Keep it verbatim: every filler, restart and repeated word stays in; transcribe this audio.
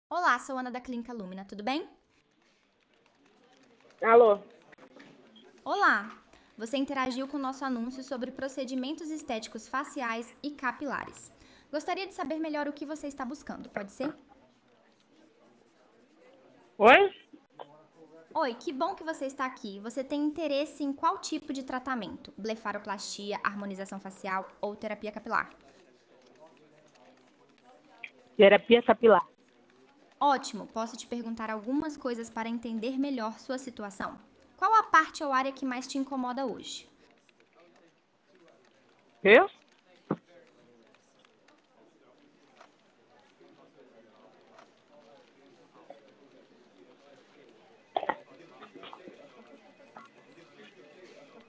Olá, sou Ana da Clínica Lumina, tudo bem? Alô? Olá! Você interagiu com o nosso anúncio sobre procedimentos estéticos faciais e capilares. Gostaria de saber melhor o que você está buscando, pode ser? Oi? Oi, que bom que você está aqui. Você tem interesse em qual tipo de tratamento? Blefaroplastia, harmonização facial ou terapia capilar? Terapia capilar. Ótimo, posso te perguntar algumas coisas para entender melhor sua situação. Qual a parte ou área que mais te incomoda hoje? Eu?